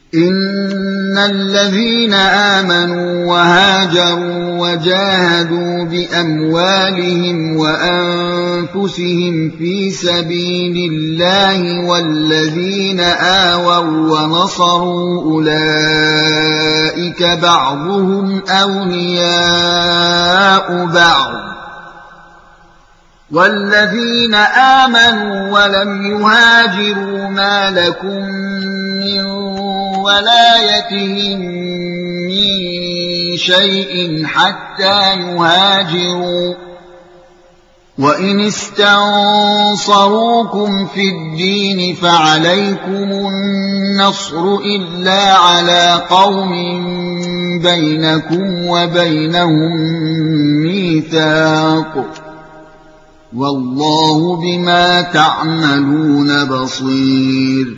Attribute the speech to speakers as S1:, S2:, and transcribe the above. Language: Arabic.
S1: إن الذين آمنوا وهاجروا وجاهدوا بأموالهم وأنفسهم في سبيل الله والذين آووا ونصروا أولئك بعضهم أولياء بعض والذين آمنوا ولم يهاجروا ما لكم من ولايتهم من شيء حتى يهاجروا وإن استنصروكم في الدين فعليكم النصر إلا على قوم بينكم وبينهم ميثاق والله بما تعملون بصير